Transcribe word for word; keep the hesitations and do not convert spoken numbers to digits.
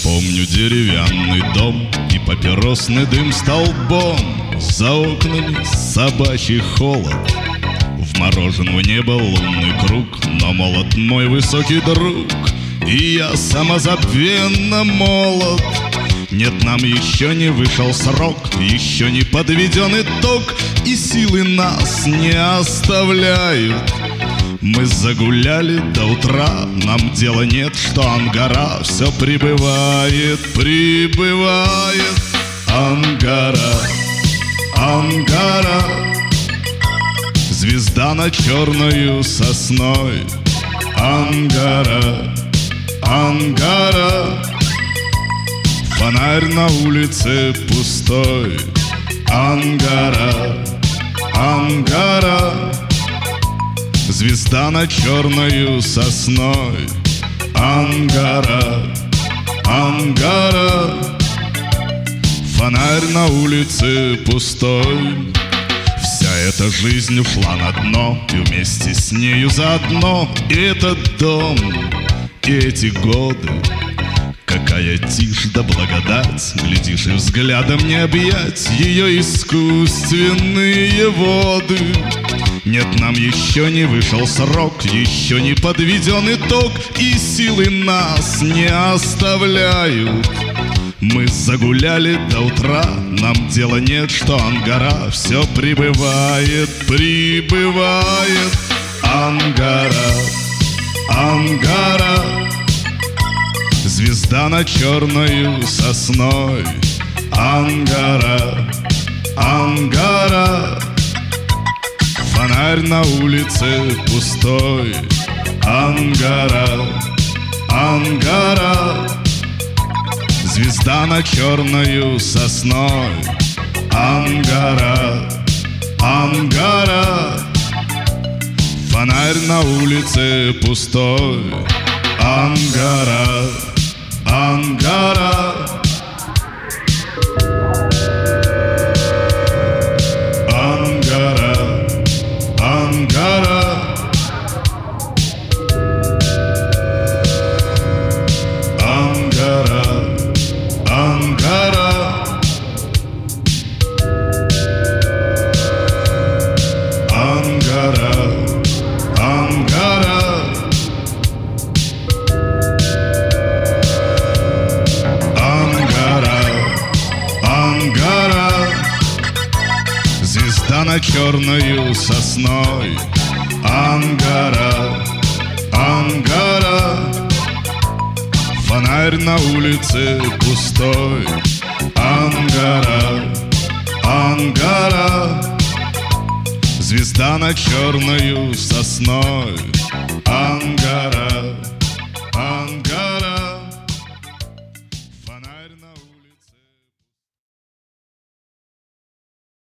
Помню деревянный дом и папиросный дым столбом. За окнами собачий холод, вморожен в небо лунный круг. Но молод мой высокий друг, и я самозабвенно молод. Нет, нам еще не вышел срок, еще не подведен итог, и силы нас не оставляют. Мы загуляли до утра, нам дела нет, что Ангара все прибывает, прибывает. Ангара, Ангара, звезда над черною сосной. Ангара, Ангара, фонарь на улице пустой. Ангара, Ангара, звезда над черною сосной. Ангара, Ангара, фонарь на улице пустой. Вся эта жизнь ушла на дно, и вместе с нею заодно и этот дом, и эти годы. Какая тишь да благодать, глядишь, и взглядом не объять ее искусственные воды. Нет, нам еще не вышел срок, еще не подведен итог, и силы нас не оставляют. Мы загуляли до утра, нам дела нет, что Ангара все прибывает, прибывает. Ангара, Ангара, звезда над черною сосной. Ангара, Ангара, фонарь на улице пустой. Ангара, Ангара, звезда над черною сосной. Ангара, Ангара, фонарь на улице пустой. Ангара, Ангара, Ангара, Ангара, Ангара, Ангара, Ангара, Ангара, Ангара, звезда над черною сосной. Ангара, Ангара, фонарь на улице пустой. Ангара, Ангара, звезда над черною сосной.